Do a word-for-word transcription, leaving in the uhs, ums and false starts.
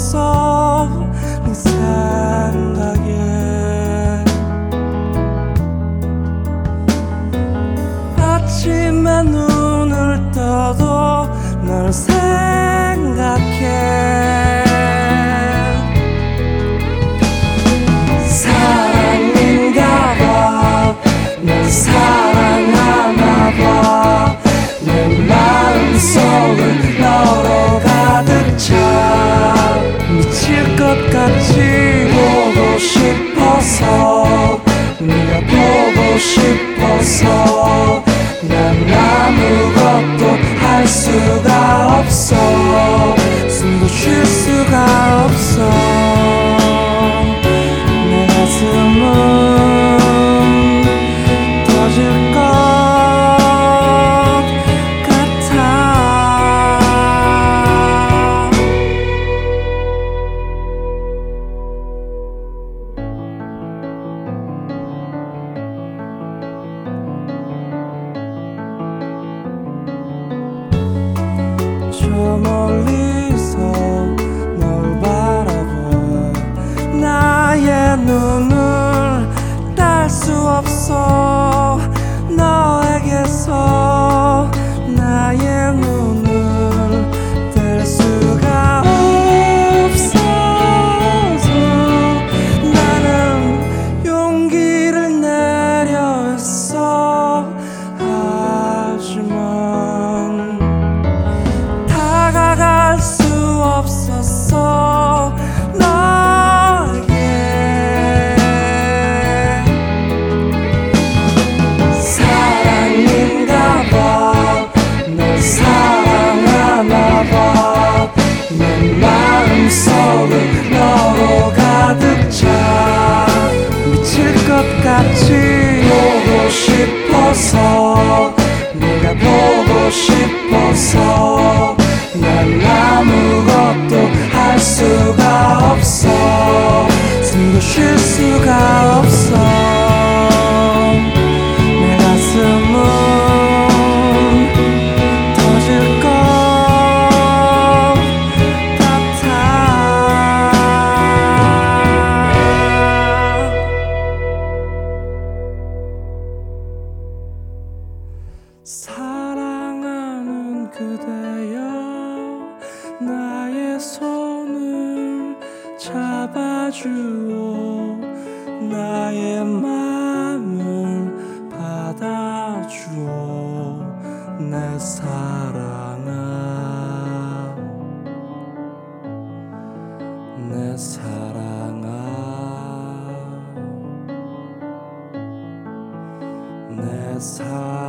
없어 네 생각에. 아침에 눈을 떠도 널 생각해. 사랑인가봐, 널 사랑하나봐. 내 마음속은 너로 가득 차. 미칠 것 같이 보고 싶어서, 네가 보고 싶어서. 난 아무것도 할 수가 없어, 숨도 쉴 수가 없어. 내 가슴은 터질 것 저 멀리서 널 바라봐. 나의 눈을 뗄 수 없어, 너에게서 나의 눈을 뗄 수가 없어서. 나는 용기를 내려 했어. 하지만 다가갈 수 없었어 너에게. 사랑인가봐, 널 사랑하나봐. 내 마음속은 너로 가득 차. 미칠 것 같이 보고 싶어서, 네가 보고 싶어서. 난 아무것도 할 수가 없어, 숨도 쉴 수가 없어. 내 가슴은 터질 것 같아. 사랑하는 그대여, 나의 손을 잡아주오. 나의 마음을 받아주오. 내 사랑아, 내 사랑아, 내 사랑아.